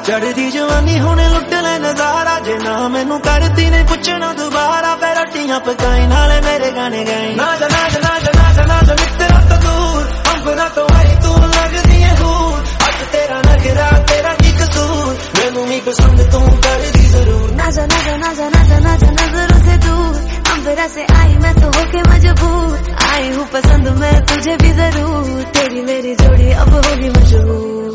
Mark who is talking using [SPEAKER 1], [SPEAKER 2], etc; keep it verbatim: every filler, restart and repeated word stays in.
[SPEAKER 1] चढ़दी जवानी होने लुट ले नजारा, जे ना मैनू करती ने पुछना दोबारा, फिर रोटियां पकाई नाले मेरे गाने गाई। ना जा ना जा ना जा ना जा ना जा मित्रा तो दूर, अंबरा तो आई तू लगदी है हूर, अज तेरा नखरा तेरा की कसूर, मैनू ही पसंद तू करदी जरूर।
[SPEAKER 2] ना जा ना जा ना जा ना जा ना जा नजरों से दूर, अंबरा से आई मैं तो होके मजबूर, आई हूँ पसंद मैं तुझे भी जरूर, तेरी मेरी जोड़ी अब होगी मशहूर।